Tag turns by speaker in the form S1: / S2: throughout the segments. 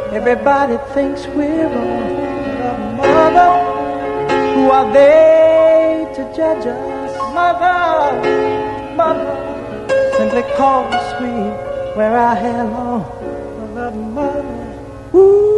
S1: Everybody thinks we're wrong. Mother, who are they to judge us? Mother, mother, simply cause we wear our hair long. Mother, mother, ooh.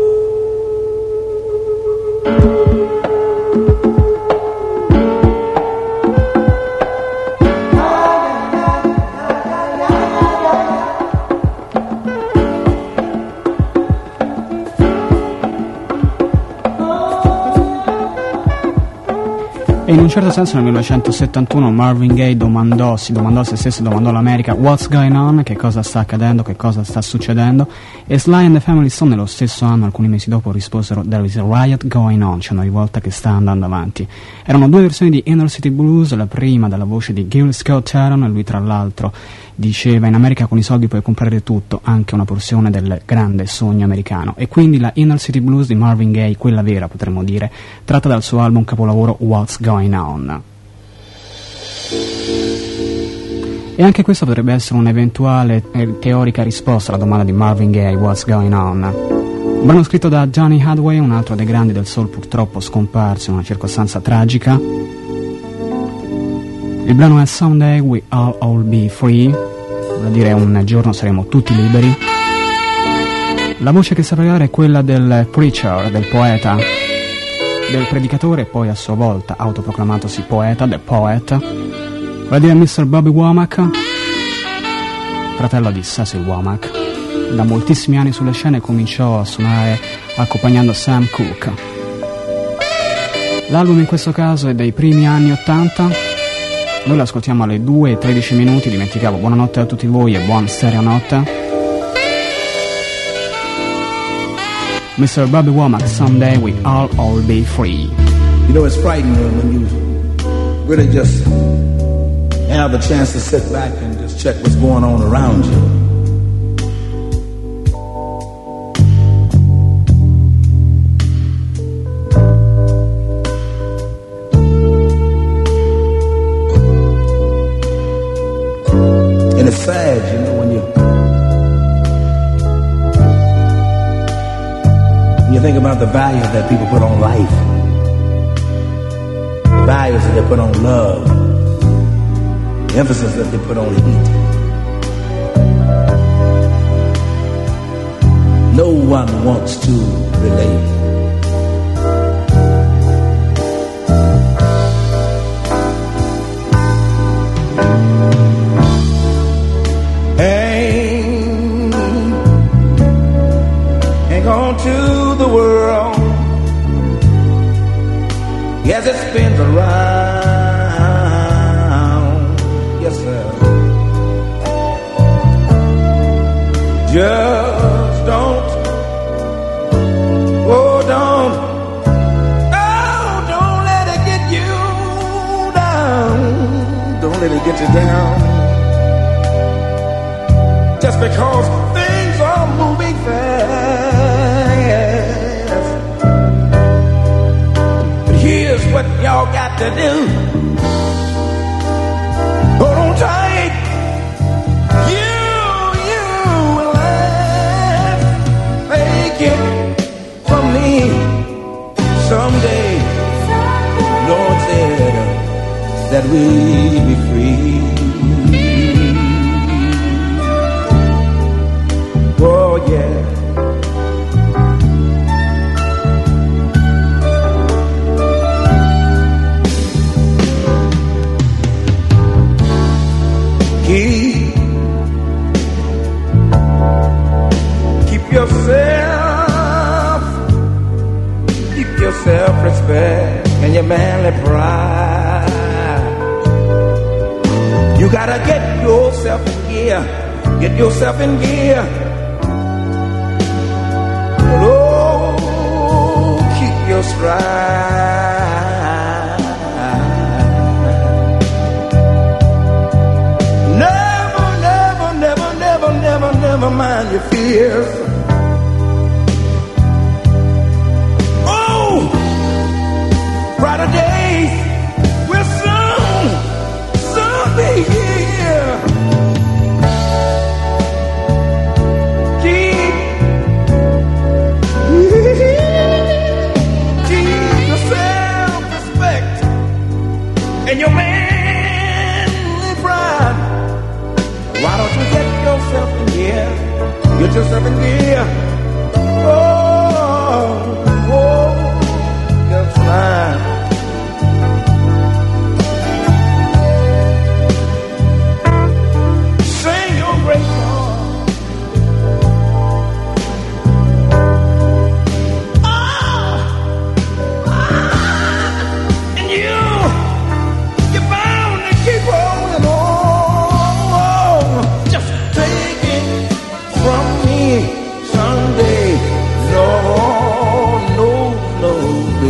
S2: E in un certo senso nel 1971 Marvin Gaye si domandò a se stesso, domandò all'America what's going on, che cosa sta accadendo, che cosa sta succedendo, e Sly and the Family Stone nello stesso anno, alcuni mesi dopo, risposero there is a riot going on, c'è una rivolta che sta andando avanti. Erano due versioni di Inner City Blues, la prima dalla voce di Gil Scott-Heron, e lui tra l'altro diceva in America con i soldi puoi comprare tutto, anche una porzione del grande sogno americano, e quindi la Inner City Blues di Marvin Gaye, quella vera potremmo dire, tratta dal suo album capolavoro What's Going On. E anche questa potrebbe essere un'eventuale teorica risposta alla domanda di Marvin Gaye, What's Going On? Un brano scritto da Johnny Hadway, un altro dei grandi del soul purtroppo scomparso in una circostanza tragica. Il brano è Someday We All Be Free, vuol dire un giorno saremo tutti liberi. La voce che sa pregare è quella del preacher, del poeta, del predicatore, poi a sua volta autoproclamatosi poeta, the poet, vuol dire Mr. Bobby Womack, fratello di Cecil Womack. Da moltissimi anni sulle scene cominciò a suonare accompagnando Sam Cooke. L'album in questo caso è dei primi anni 80. Noi lo ascoltiamo alle 2:13 minuti. Dimenticavo, buonanotte a tutti voi e buon stereonotte. Mr. Bobby Womack, Someday We All Be Free.
S3: You know, it's frightening when you really just have a chance to sit back and just check what's going on around you. It's sad, you know, when you think about the value that people put on life, the values that they put on love, the emphasis that they put on heat. No one wants to relate. To the world, yes, it spins around, yes, sir. Just don't let it get you down. Don't let it get you down. Just because things are moving fast. What y'all got to do? Hold on tight. You will make it from me someday. Lord said that we'll be free. Oh yeah. Keep your self-respect and your manly pride. You gotta get yourself in gear. Get yourself in gear. Oh, keep your stride. Never mind your fears. Oh, brighter days will soon be here.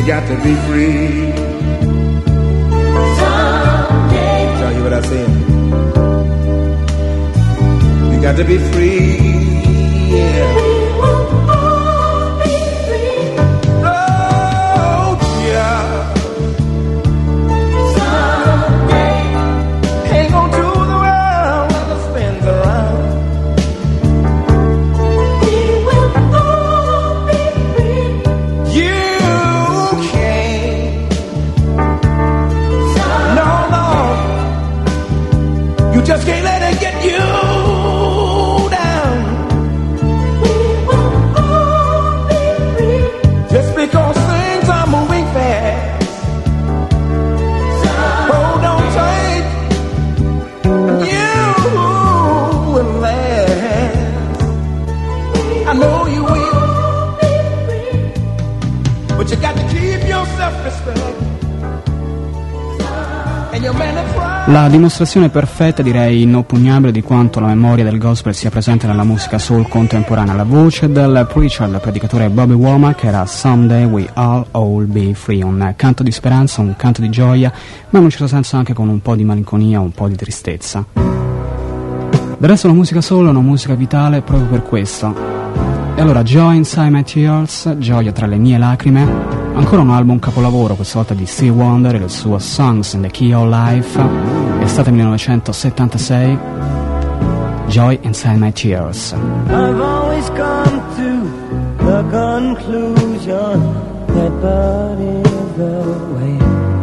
S3: got to be free.
S4: Someday.
S3: Tell you what I said. You got to be free. Yeah.
S4: We will all be free.
S3: Oh, yeah.
S4: Someday.
S3: Hang on to the world as it spins around.
S4: We will all be free.
S3: You can't.
S4: Someday.
S3: No, no. You just can't let it get you down.
S4: We will all be free.
S3: Just because things are moving fast. Hold on tight. You will last. I know you will. But you got to keep your self-respect and your man of pride.
S2: La dimostrazione perfetta, direi inoppugnabile, di quanto la memoria del gospel sia presente nella musica soul contemporanea. La voce del preacher, del predicatore Bobby Womack, era Someday We All Be Free, un canto di speranza, un canto di gioia, ma in un certo senso anche con un po' di malinconia, un po' di tristezza. Del resto la musica soul è una musica vitale proprio per questo. E allora, Joy Inside My Tears, gioia tra le mie lacrime, ancora un album capolavoro, questa volta di Stevie Wonder e il suo Songs in the Key of Life, estate 1976, Joy Inside My Tears.
S1: I've always come to the conclusion that but is the way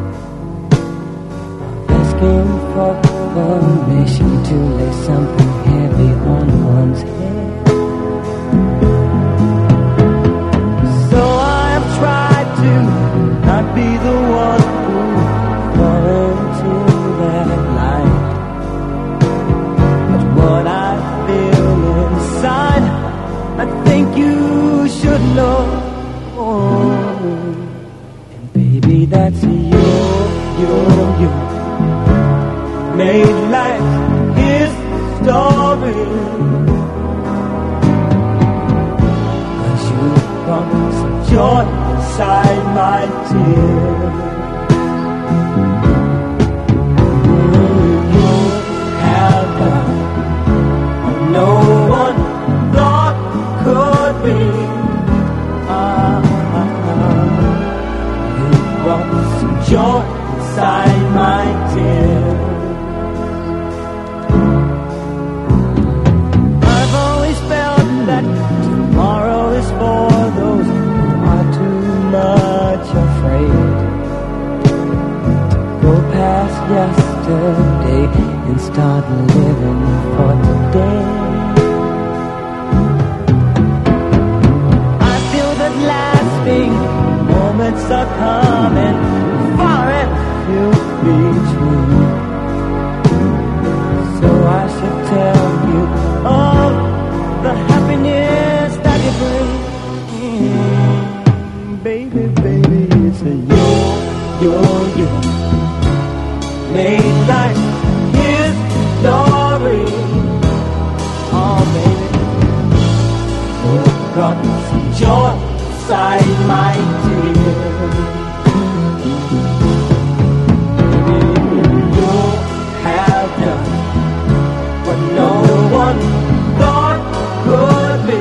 S1: of asking for permission to lay something heavy on one's head. So I've tried to not be the one who fall into that light. But what I feel inside, I think you should know. And baby, that's you. Made life his story. 'Cause you brought some joy inside my tears. You have done what no one thought could be. You brought some joy inside my tears. I've always felt that tomorrow is for those who are too much afraid to go past yesterday and start living for today. I feel that lasting moments are coming, far and few between. So I should tell you of the happiness that you bring. Baby, baby, it's a you made life his story. Oh, baby, you brought some joy inside my tears. You have done what no one thought could be.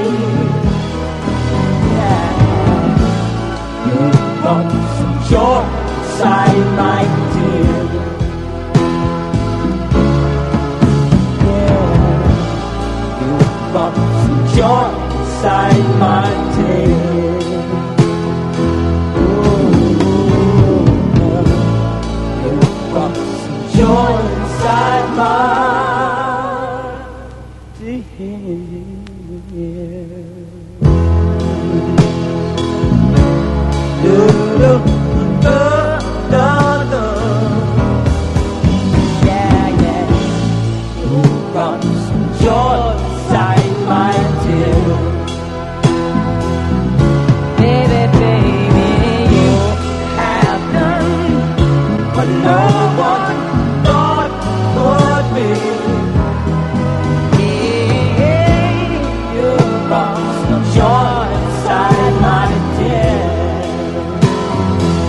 S1: Yeah. You brought some joy inside my tears. Yeah. You brought some joy inside my tears. Ooh. You brought some joy inside my yeah, yeah. You brought some joy inside my tears. Baby, baby, you have done what no one thought could be. You brought some joy inside my tears.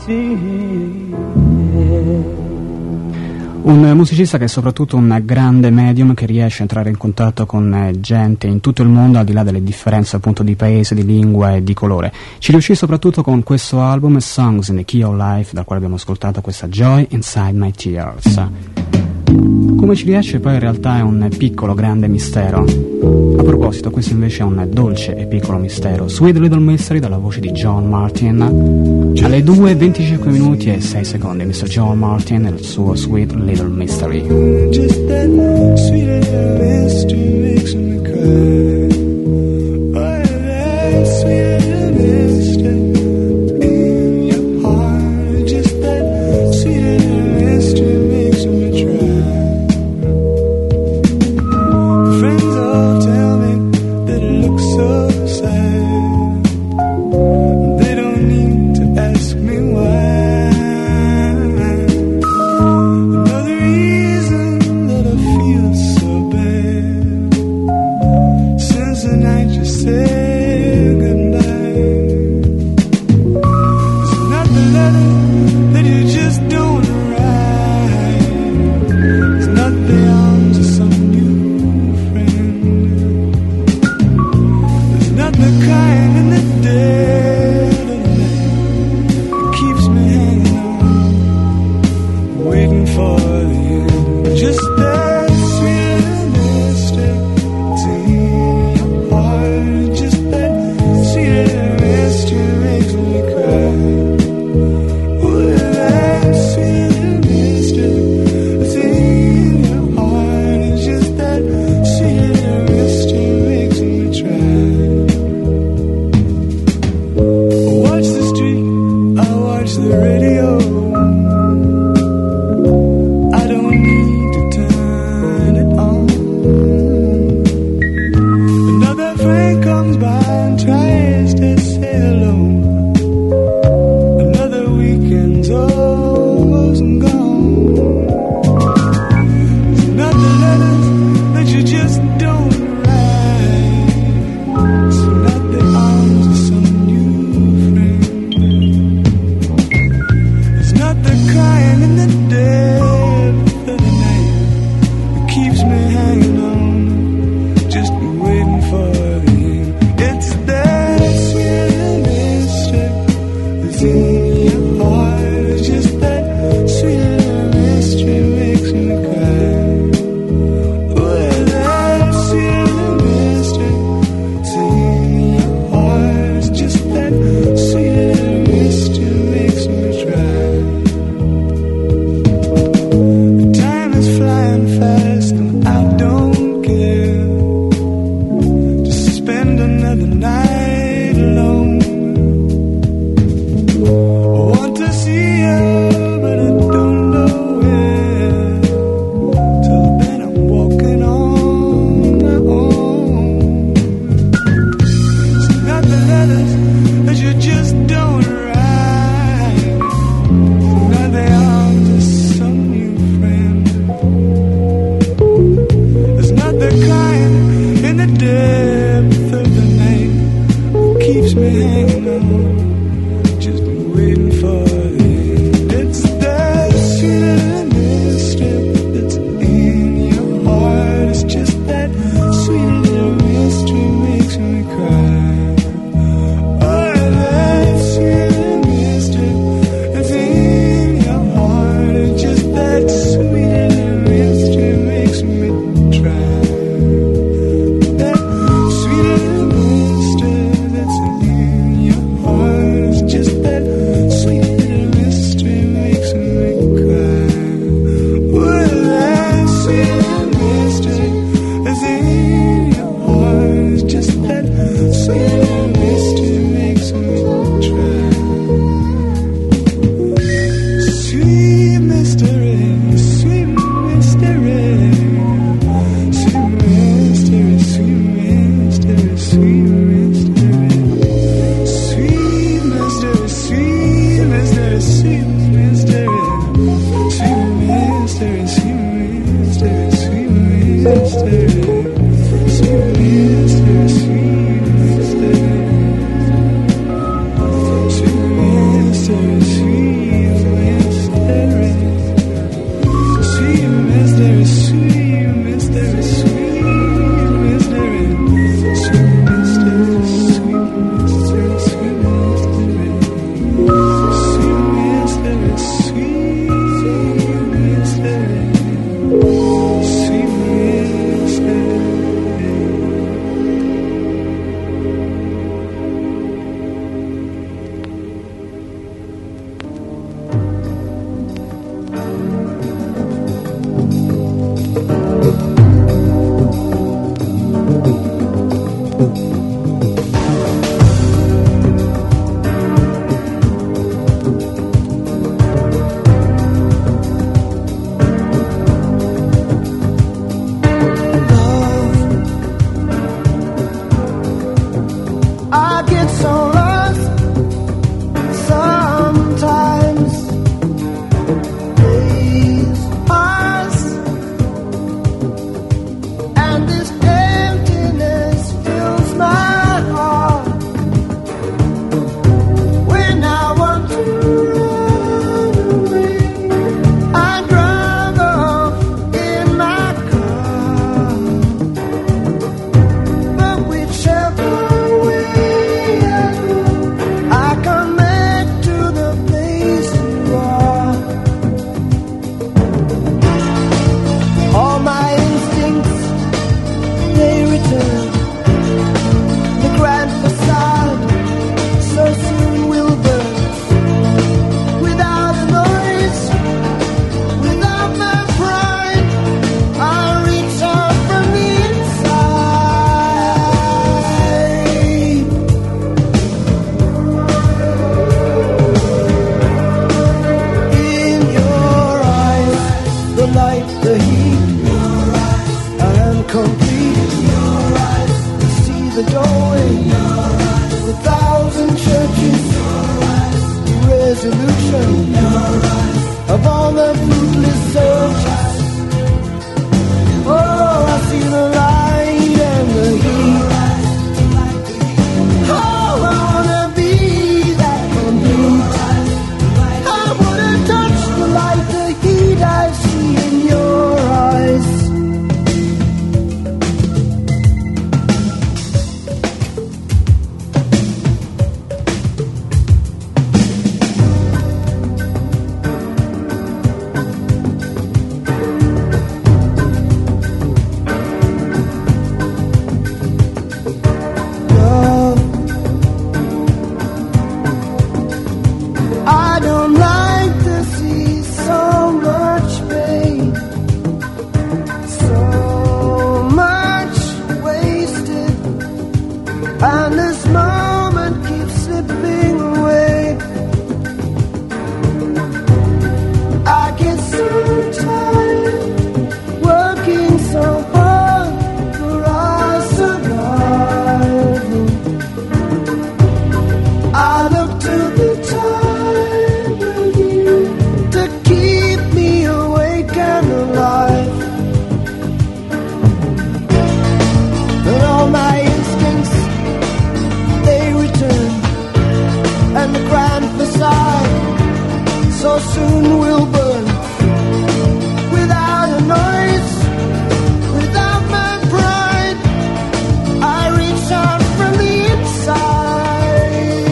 S2: Un musicista che è soprattutto un grande medium che riesce a entrare in contatto con gente in tutto il mondo al di là delle differenze appunto di paese, di lingua e di colore. Ci riuscì soprattutto con questo album Songs in the Key of Life, dal quale abbiamo ascoltato questa Joy Inside My Tears. Come ci riesce poi in realtà è un piccolo grande mistero. A proposito, questo invece è un dolce e piccolo mistero. Sweet Little Mystery dalla voce di John Martin. Alle 2:25 minuti e 6 secondi Mr. John Martin e il suo Sweet Little Mystery.
S5: Just that sweet little mystery makes me cry. Oh, that sweet little mystery in your heart. Just that sweet little mystery makes me try. Friends all tell me that it looks so sad. They don't need to ask me why. Another reason that I feel so bad since the night you said goodbye. It's not the letter that you just don't write. It's not the arms of some new friend. It's not the kind in the dead of night that keeps me hanging on, waiting for the end. Just that sweet little mystery, it's in your heart. Just that sweet little mystery makes me cry. Oh, that sweet little mystery, it's in your heart. It's just that sweet little mystery makes me try. I watch the street, I watch the radio. I don't need to turn it on. Another friend comes by and tries to say hello. Another weekend's almost gone. It's not the letters that you just don't write. It's not the arms of some new friend. It's not the crying in the dead of the night that keeps me hanging on, just waiting for the end. It's that sweet little mystery that's in your heart. It's just that sweet little mystery makes me cry. Oh, that sweet little mystery that's in your heart. It's just that sweet little mystery makes me try. The time is flying fast and I don't care. Just spend another night alone.
S1: resolution of all the fruitless searches. Oh, I see the light and the heat. Oh, I wanna be that complete. I wanna touch the light, the heat I see in your eyes. And this moment keeps slipping away. I get so tired working so hard for our survival. I look to the time with you to keep me awake and alive. And all my instincts, they return, and the grand facade so soon will burn. Without a noise, without my pride, I reach out from the inside.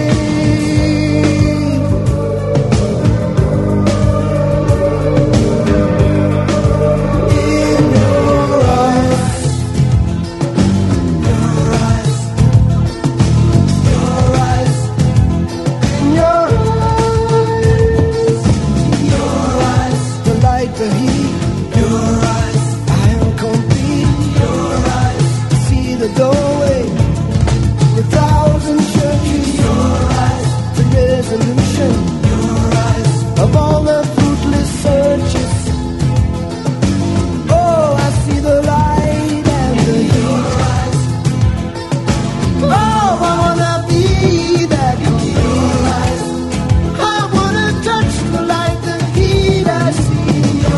S1: In your eyes, the heat, your eyes, I am complete, your eyes, see the doorway, the thousand churches, your eyes, the resolution, your eyes, of all the fruitless searches. Oh, I see the light and the heat. Oh, I wanna be that complete. I wanna touch the light, the heat I see.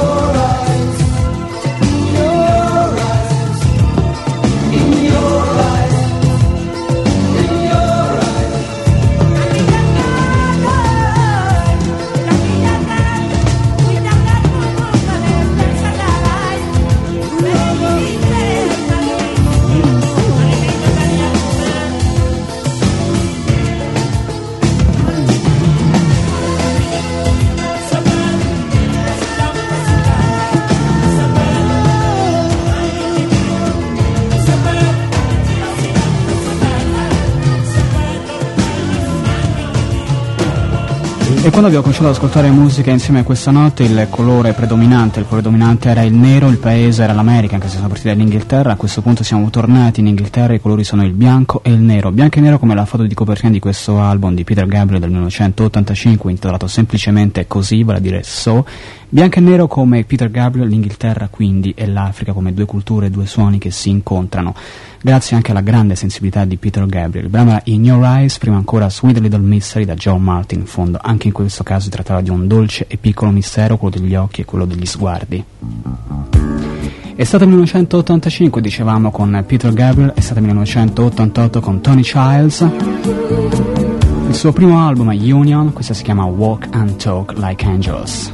S2: E quando abbiamo cominciato ad ascoltare musica insieme questa notte, il colore predominante era il nero, il paese era l'America, anche se siamo partiti dall'Inghilterra. A questo punto siamo tornati in Inghilterra, i colori sono il bianco e il nero. Bianco e nero come la foto di copertina di questo album di Peter Gabriel del 1985, intitolato semplicemente così, vale a dire So. Bianco e nero come Peter Gabriel, l'Inghilterra quindi e l'Africa come due culture, due suoni che si incontrano. Grazie anche alla grande sensibilità di Peter Gabriel. Il brano era In Your Eyes, prima ancora Sweet Little Mystery da John Martin. In fondo anche in questo caso si trattava di un dolce e piccolo mistero, quello degli occhi e quello degli sguardi. È stato il 1985, dicevamo, con Peter Gabriel, è stato il 1988 con Tony Childs. Il suo primo album è Union, questa si chiama Walk and Talk Like Angels.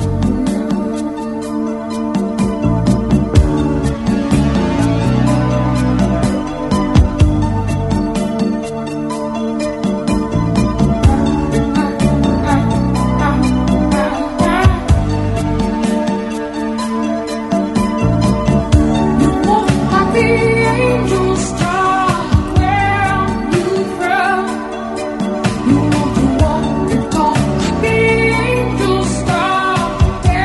S4: You want to walk and talk, the angel star.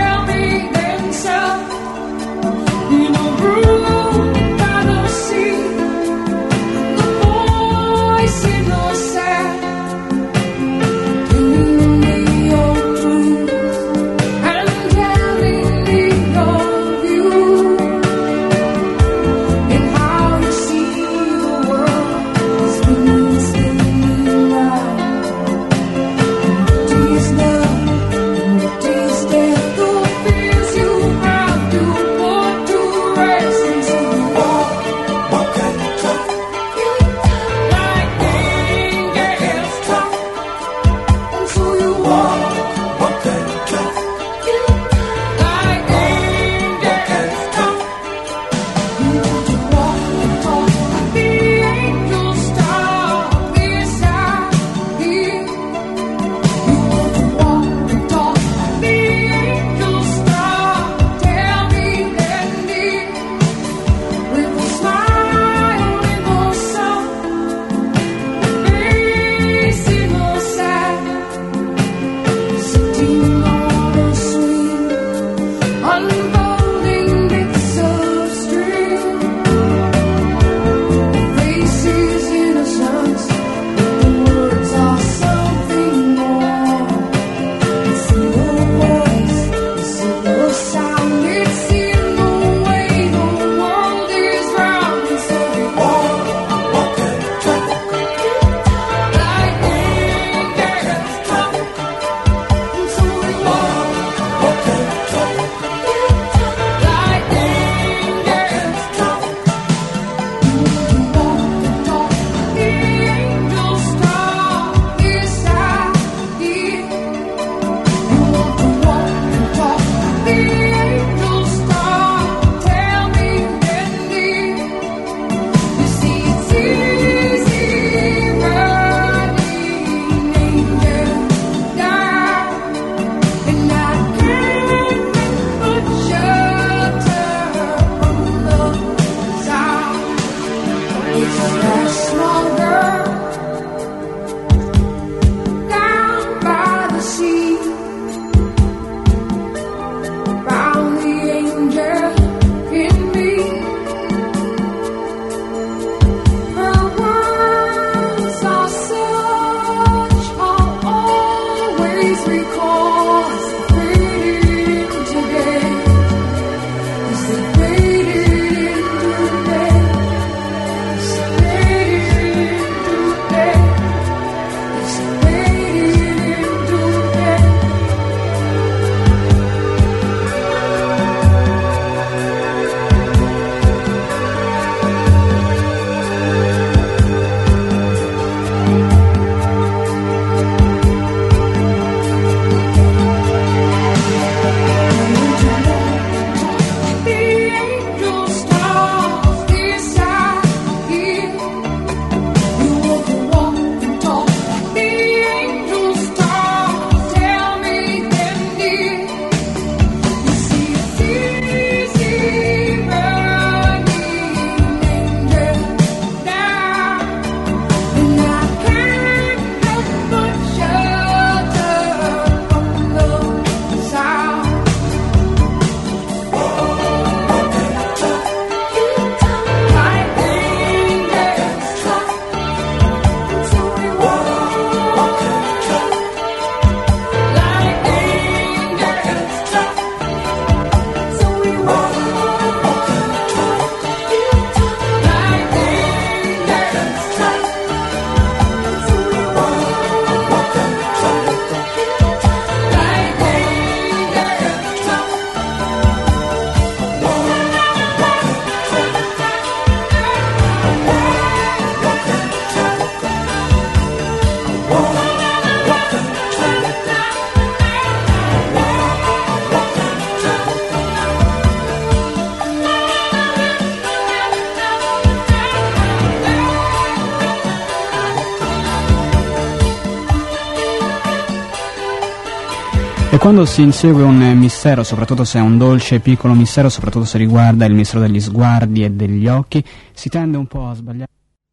S2: E quando si insegue un mistero, soprattutto se è un dolce piccolo mistero, soprattutto se riguarda il mistero degli sguardi e degli occhi, si tende un po' a sbagliare.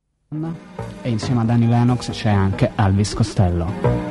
S2: E insieme ad Annie Lennox c'è anche Elvis Costello.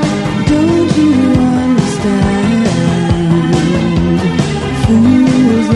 S1: Fools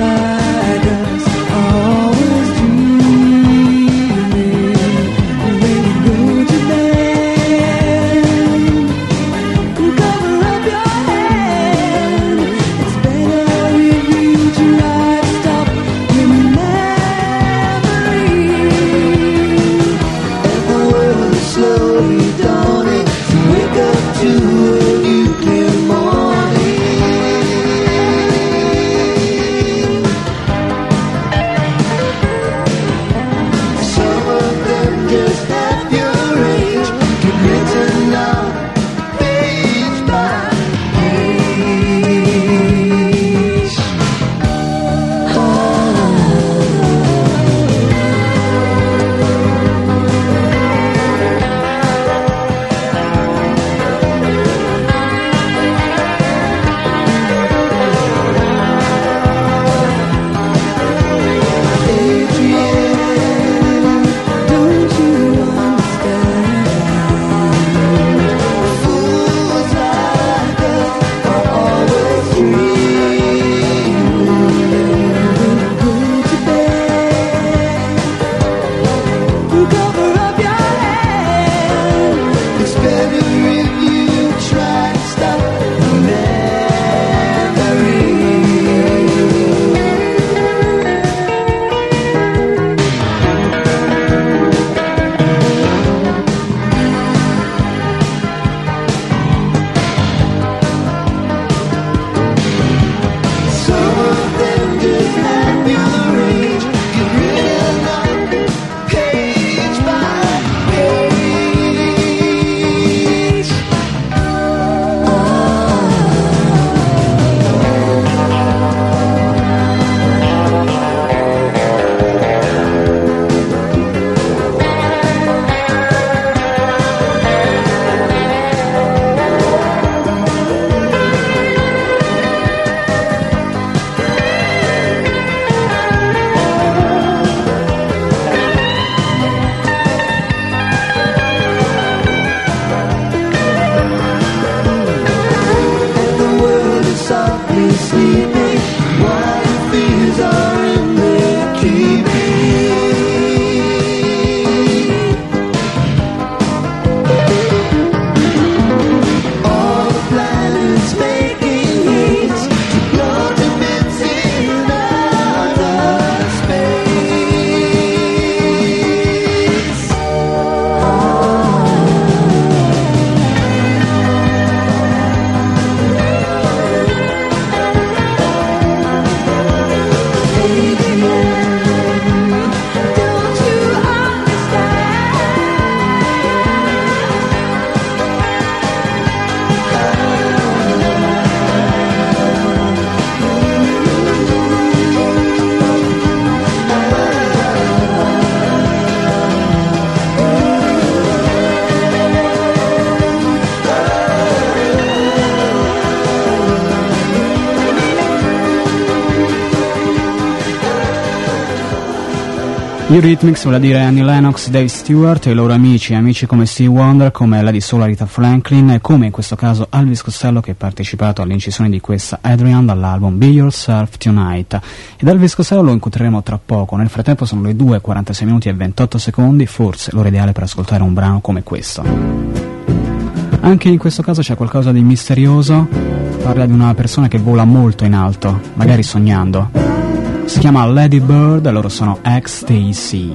S2: Eurythmics vuol dire Annie Lennox, Dave Stewart e i loro amici come Stevie Wonder, come Lady Soul, Rita Franklin e come in questo caso Elvis Costello, che ha partecipato all'incisione di questa Adrian dall'album Be Yourself Tonight. Ed Elvis Costello lo incontreremo tra poco. Nel frattempo sono le 2:46 minuti e 28 secondi, forse l'ora ideale per ascoltare un brano come questo. Anche in questo caso c'è qualcosa di misterioso, parla di una persona che vola molto in alto, magari sognando. Si chiama Lady Bird e loro sono Ecstasy.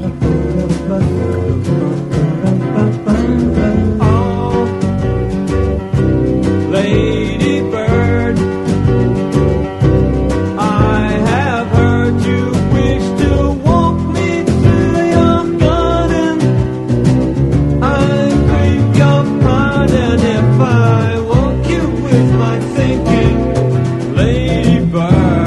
S5: Lady Bird, I have heard you wish to walk me to your garden. I beg your pardon if I walk you with my thinking, Lady Bird.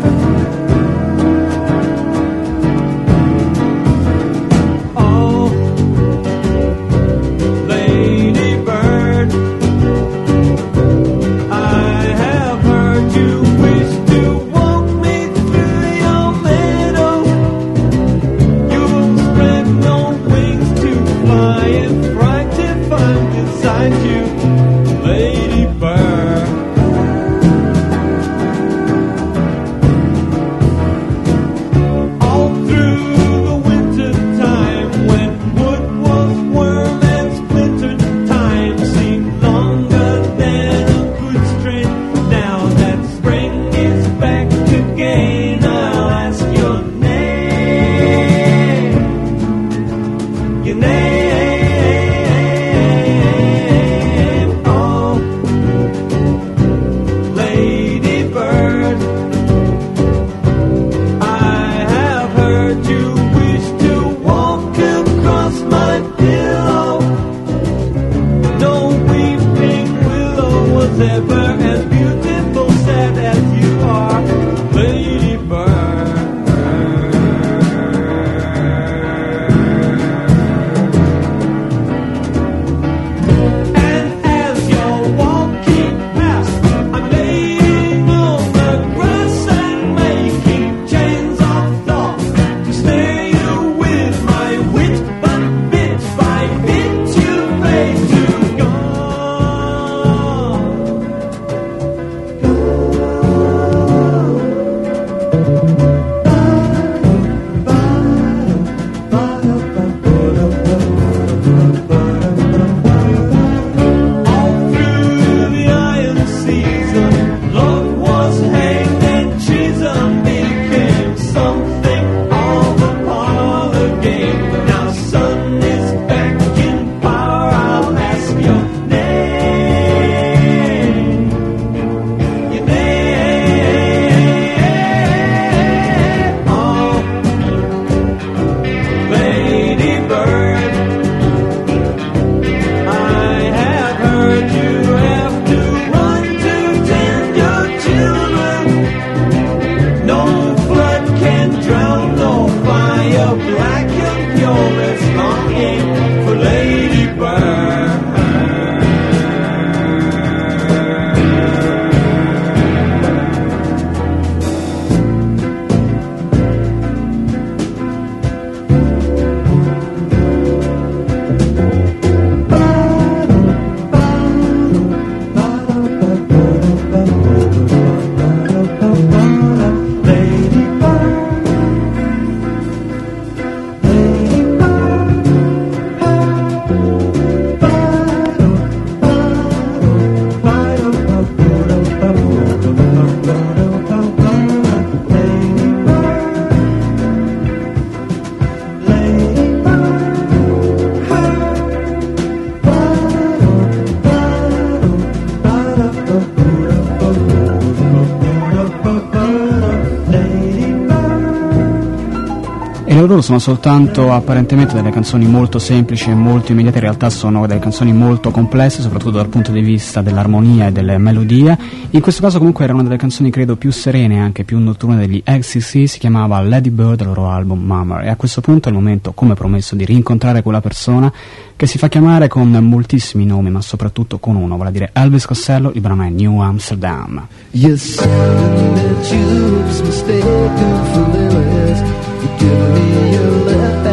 S2: Loro sono soltanto apparentemente delle canzoni molto semplici e molto immediate, in realtà sono delle canzoni molto complesse, soprattutto dal punto di vista dell'armonia e delle melodie. In questo caso comunque era una delle canzoni credo più serene e anche più notturne degli XTC, si chiamava Lady Bird, il loro album Mummer, e a questo punto è il momento, come promesso, di rincontrare quella persona che si fa chiamare con moltissimi nomi, ma soprattutto con uno, vale a dire Elvis Costello. Il brano è New Amsterdam.
S1: Yes, the tubes mistaken for lilies. You give me your left.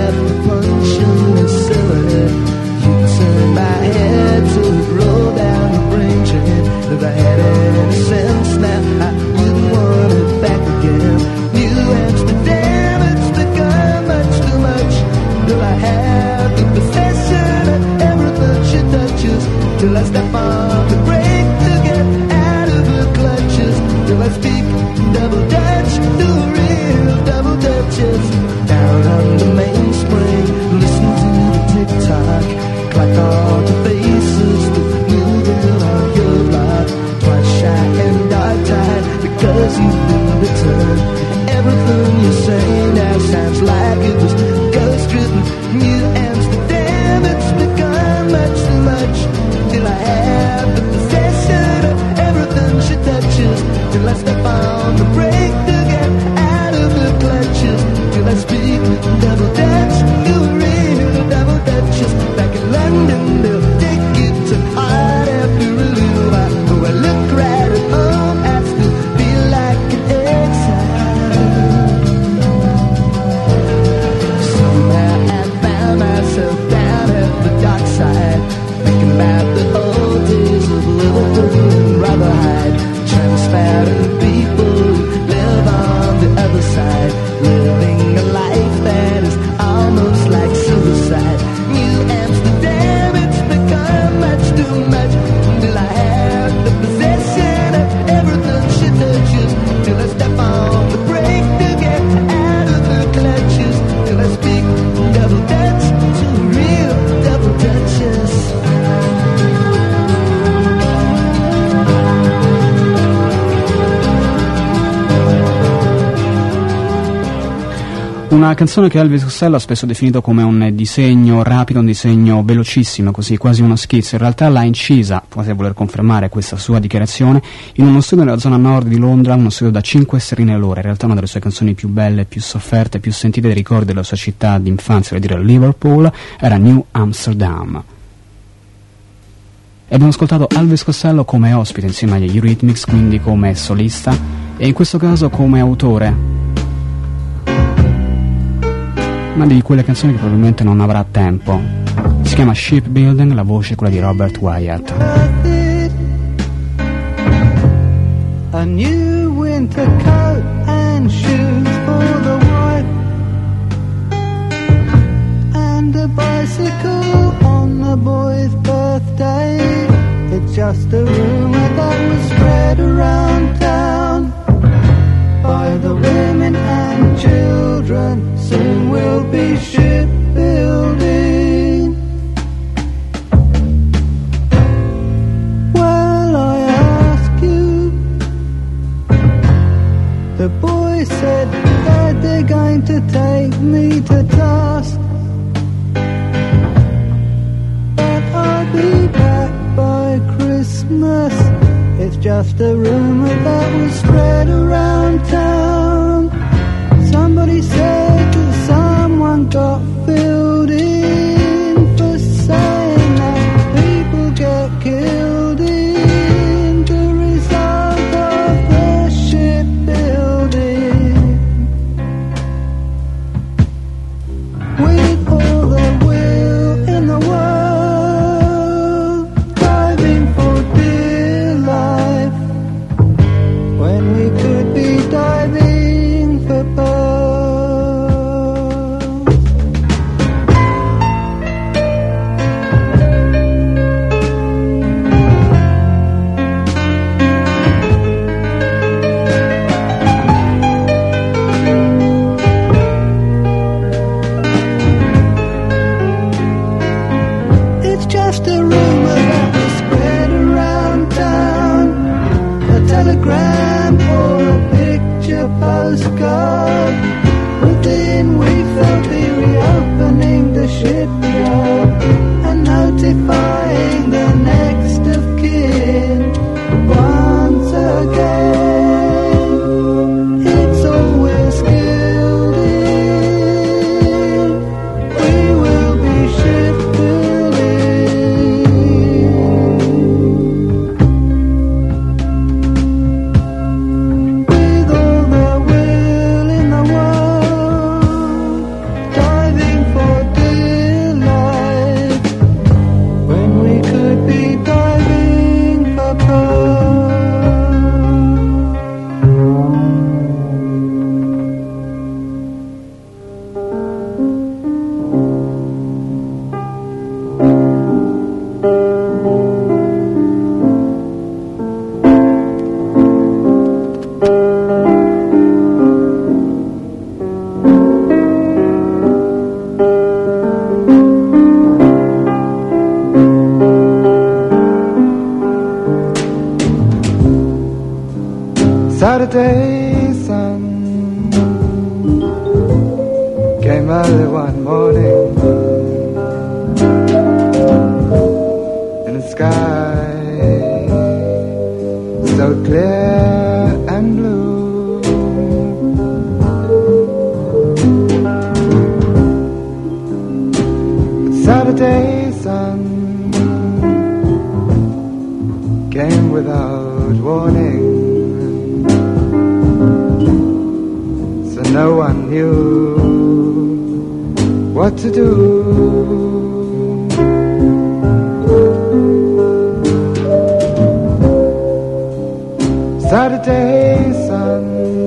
S1: till I step on the brake to get out of the clutches, till I speak double Dutch, do real double Dutches. Down on the mainspring, listen to the tick-tock, clock all the faces that moving on your block. Quite shy and dog-tied because you've been returned. Everything you say now sounds like it was ghost-written. New Amsterdam, it's become much too much. Till I have the possession of everything she touches, till I step on the brake to get out of the clutches, till I speak double Dutch, do real double Dutches. Back in London, they'll take you to heart after a little while. Oh, I look right at home, I still feel like an exile. Somehow I found myself down at the dock side, thinking about the old days of Liverpool and Rotherhithe. Transparent people who live on the other side, living a life that is almost like suicide. New Amsterdam, it's become much too much. Till I have the possession of everything she touches, till I step on the brake to get out of the clutches, till I speak double Dutch to real double Dutches.
S2: Una canzone che Elvis Costello ha spesso definito come un disegno rapido, un disegno velocissimo, così quasi uno schizzo. In realtà l'ha incisa, potete voler confermare questa sua dichiarazione, in uno studio nella zona nord di Londra, uno studio da 5 sterline l'ora. In realtà una delle sue canzoni più belle, più sofferte, più sentite dei ricordi della sua città d'infanzia, vuol dire Liverpool, era New Amsterdam. E abbiamo ascoltato Elvis Costello come ospite insieme agli Eurythmics, quindi come solista, e in questo caso come autore. Una di quelle canzoni che probabilmente non avrà tempo. Si chiama Shipbuilding, la voce è quella di Robert Wyatt.
S5: A new winter coat and shoes for the wife, and a bicycle on the boy's birthday. It's just a rumor that was spread around town by the women and children. Soon we'll be shipbuilding. Well, I ask you, the boy said that they're going to take me to task, but I'll be back by Christmas. It's just a rumor that was spread around town. Somebody said that someone got filled in for saying that people get killed in the result of the shipbuilding. With all the will in the world, diving for dear life, when we could be diving for birth. It's just a rumor that was spread around town, a telegram or a picture postcard. Within weeks they'll be reopening the shipyard and notifying the next of kin once again. It's all we're skilled in. We will be shipbuilding. With all the will in the world,
S1: Saturday sun came early one morning in a sky so clear and blue. But Saturday sun came without warning, so no one knew what to do. Saturday sun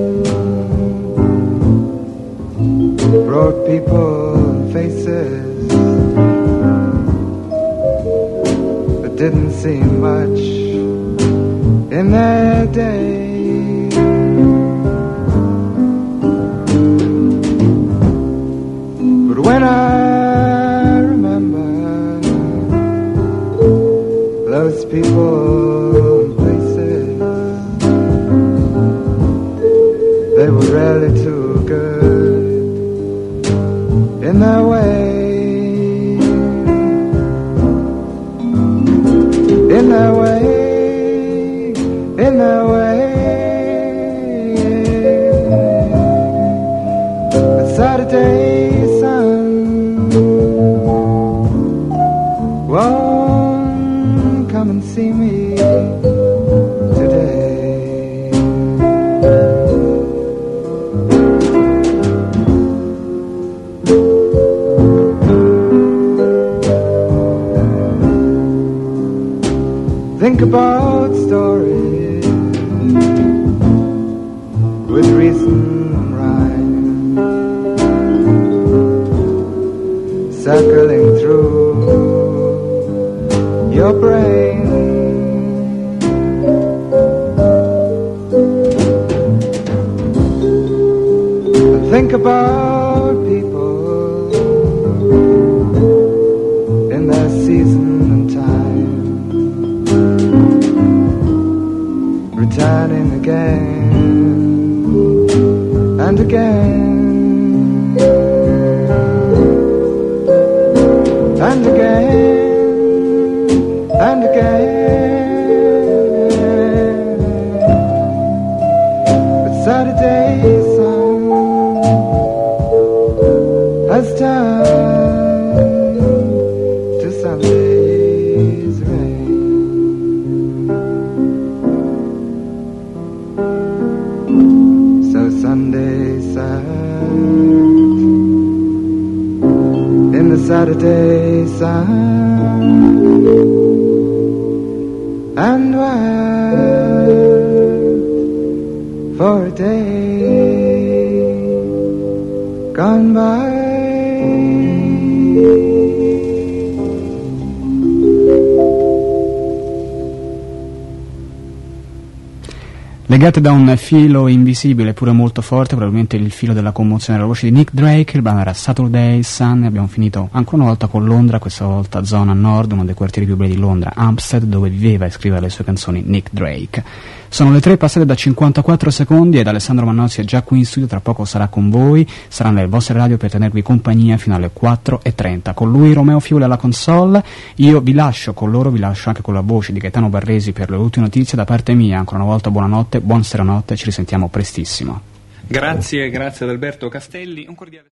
S1: brought people and faces that didn't seem much in their day. But when I remember those people and places, they were really too good in their way. In their way, in their way. But Saturday sun won't come and see me today. Think about stories with reason and rhyme, circling through your brain. Think about people in their season and time, returning again and again and again and again. But Saturday sun has turned to Sunday's rain. So Sunday sat in the Saturday sun and wept for a day gone by.
S2: Legate da un filo invisibile pure molto forte, probabilmente il filo della commozione della voce di Nick Drake. Il brano era Saturday Sun e abbiamo finito ancora una volta con Londra, questa volta zona nord, uno dei quartieri più belli di Londra, Hampstead, dove viveva e scriveva le sue canzoni Nick Drake. Sono le 3 passate da 54 secondi ed Alessandro Mannozzi è già qui in studio, tra poco sarà con voi, sarà nelle vostre radio per tenervi compagnia fino alle 4:30. Con lui Romeo Fiule alla console, io vi lascio con loro, vi lascio anche con la voce di Gaetano Barresi per le ultime notizie. Da parte mia ancora una volta buonanotte, buon seranotte, ci risentiamo prestissimo.
S6: Grazie ad Alberto Castelli, un cordiale